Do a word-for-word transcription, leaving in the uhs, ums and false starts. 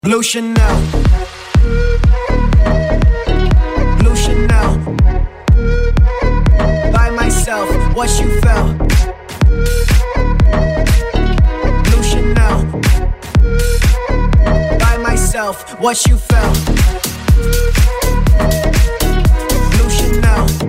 Blue Chanel, Blue Chanel. By myself, what you felt. Blue Chanel. By myself, what you felt. Blue Chanel.